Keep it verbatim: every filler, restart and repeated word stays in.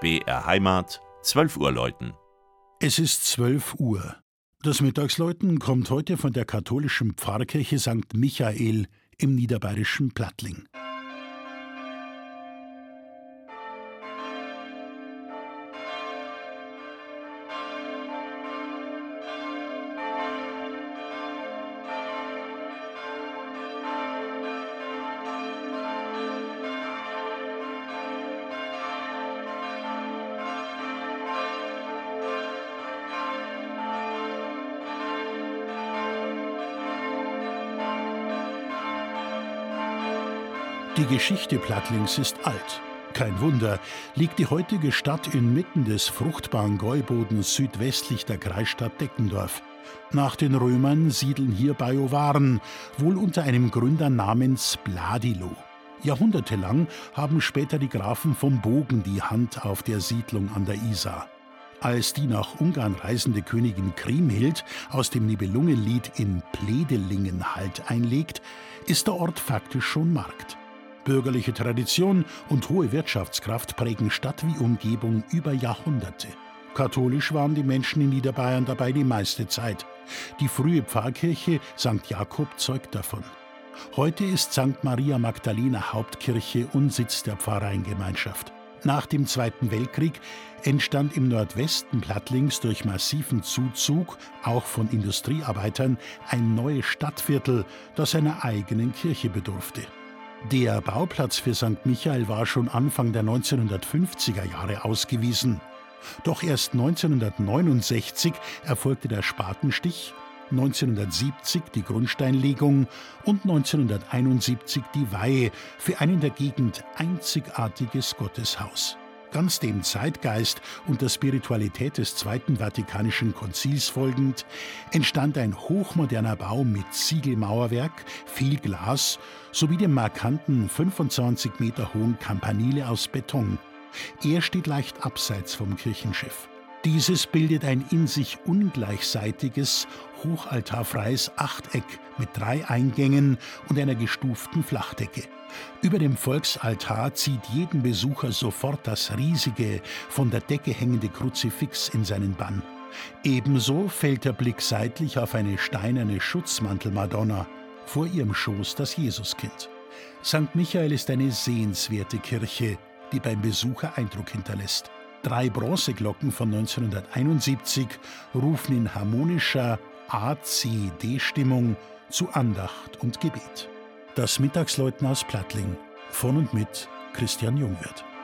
B R Heimat, zwölf Uhr läuten. Es ist zwölf Uhr. Das Mittagsläuten kommt heute von der katholischen Pfarrkirche Sankt Michael im niederbayerischen Plattling. Die Geschichte Plattlings ist alt. Kein Wunder, liegt die heutige Stadt inmitten des fruchtbaren Gäubodens südwestlich der Kreisstadt Deckendorf. Nach den Römern siedeln hier Bajuwaren, wohl unter einem Gründer namens Bladilo. Jahrhundertelang haben später die Grafen vom Bogen die Hand auf der Siedlung an der Isar. Als die nach Ungarn reisende Königin Kriemhild aus dem Nibelungenlied in Pledelingen Halt einlegt, ist der Ort faktisch schon Markt. Bürgerliche Tradition und hohe Wirtschaftskraft prägen Stadt wie Umgebung über Jahrhunderte. Katholisch waren die Menschen in Niederbayern dabei die meiste Zeit. Die frühe Pfarrkirche Sankt Jakob zeugt davon. Heute ist Sankt Maria Magdalena Hauptkirche und Sitz der Pfarreiengemeinschaft. Nach dem Zweiten Weltkrieg entstand im Nordwesten Plattlings durch massiven Zuzug, auch von Industriearbeitern, ein neues Stadtviertel, das einer eigenen Kirche bedurfte. Der Bauplatz für Sankt Michael war schon Anfang der neunzehnhundertfünfziger Jahre ausgewiesen. Doch erst neunzehnhundertneunundsechzig erfolgte der Spatenstich, neunzehnhundertsiebzig die Grundsteinlegung und neunzehnhunderteinundsiebzig die Weihe für ein in der Gegend einzigartiges Gotteshaus. Ganz dem Zeitgeist und der Spiritualität des Zweiten Vatikanischen Konzils folgend, entstand ein hochmoderner Bau mit Ziegelmauerwerk, viel Glas sowie dem markanten fünfundzwanzig Meter hohen Campanile aus Beton. Er steht leicht abseits vom Kirchenschiff. Dieses bildet ein in sich ungleichseitiges, hochaltarfreies Achteck mit drei Eingängen und einer gestuften Flachdecke. Über dem Volksaltar zieht jeden Besucher sofort das riesige, von der Decke hängende Kruzifix in seinen Bann. Ebenso fällt der Blick seitlich auf eine steinerne Schutzmantelmadonna, vor ihrem Schoß das Jesuskind. Sankt Michael ist eine sehenswerte Kirche, die beim Besucher Eindruck hinterlässt. Drei Bronzeglocken von neunzehnhunderteinundsiebzig rufen in harmonischer A-C-D-Stimmung zu Andacht und Gebet. Das Mittagsläuten aus Plattling von und mit Christian Jungwirth.